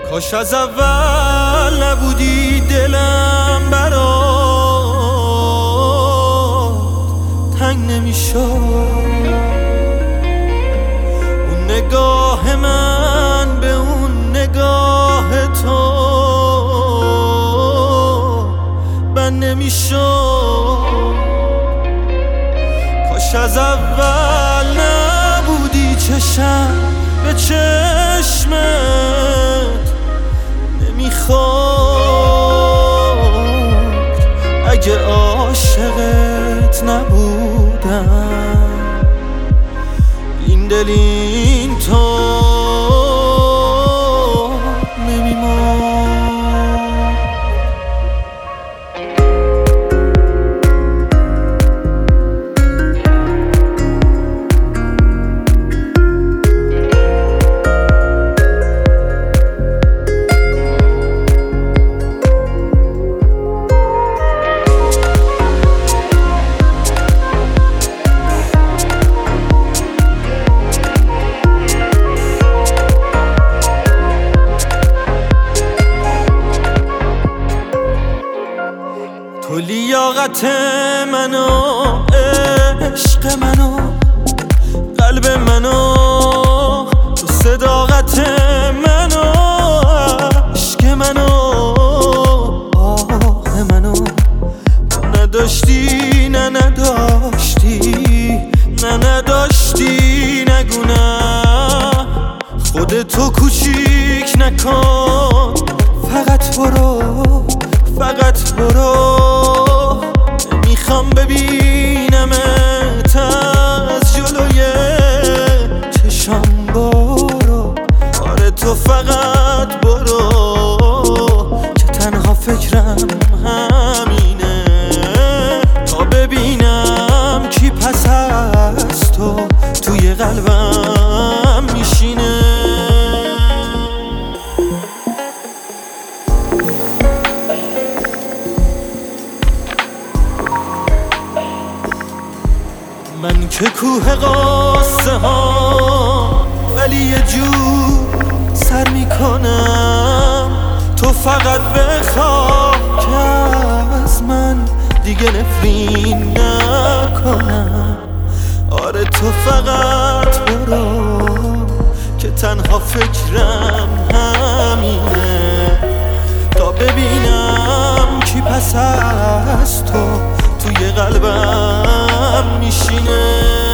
کاش از اول نبودی دلم برات تنگ نمیشد. اون نگاه من به اون نگاه تو بند نمیشد. کاش از اول نبودی چشم به چشمت نمیخورد. اگه عاشقت نبودم این دل این تو نمیمرد. تو لیاقت منو، عشق منو، قلب منو، تو صداقت منو، عشق منو، آه منو. تو نداشتی نه نداشتی نه نداشتی نگونم. خودتو کوچیک نکن، فقط برو فقط برو. نمیخوام ببینمت از جلوی چشام. برو آره تو فقط برو که تنها فکرم همینه. تا ببینم کی پس از تو توی قلبم میشینه. من که کوه قصه ها ولی یه جور سر میکنم. تو فقط بخواه که از من دیگه نفرین نکنم. آره تو فقط برو که تنها فکرم همینه. تا ببینم کی پس از تو توی قلبم میشینه.